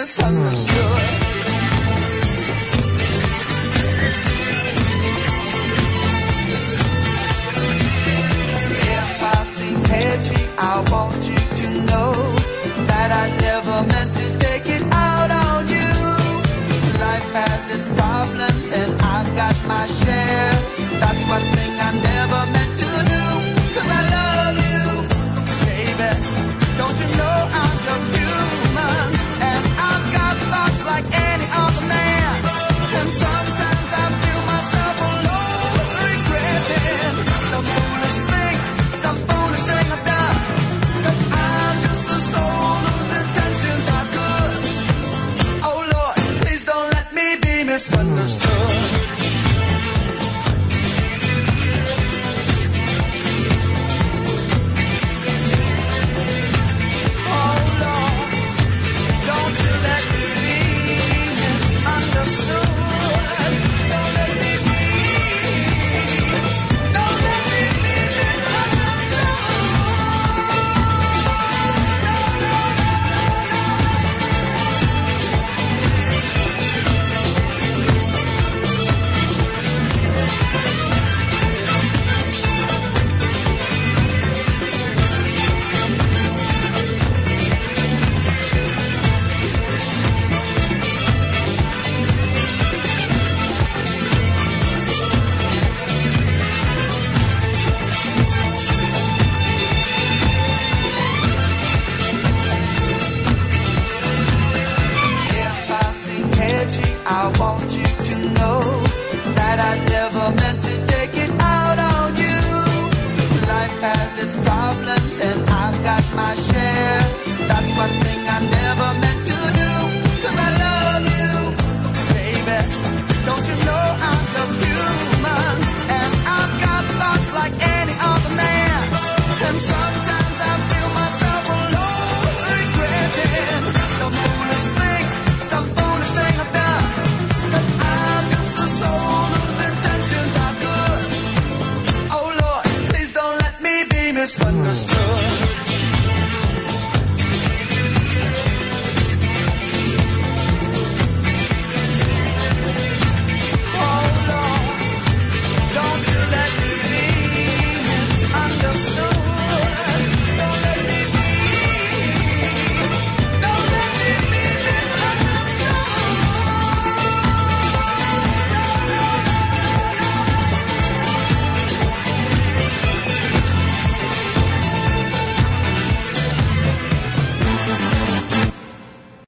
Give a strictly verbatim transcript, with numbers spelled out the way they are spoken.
misunderstood. If I seem edgy, I want you to know that I never meant to take it out on you. Life has its problems and I've got my share. That's one thing I never meant to do. Cause I love you, baby. Don't you know I'm just human? And I've got thoughts like any other man. And sometimes I feel myself alone, regretting some foolish thing, some foolish thing I've done. Cause I'm just the soul whose intentions are good. Oh Lord, please don't let me be misunderstood. I want you to know that I never meant to take it out on you. Life has its problems and I've got my share. That's one thing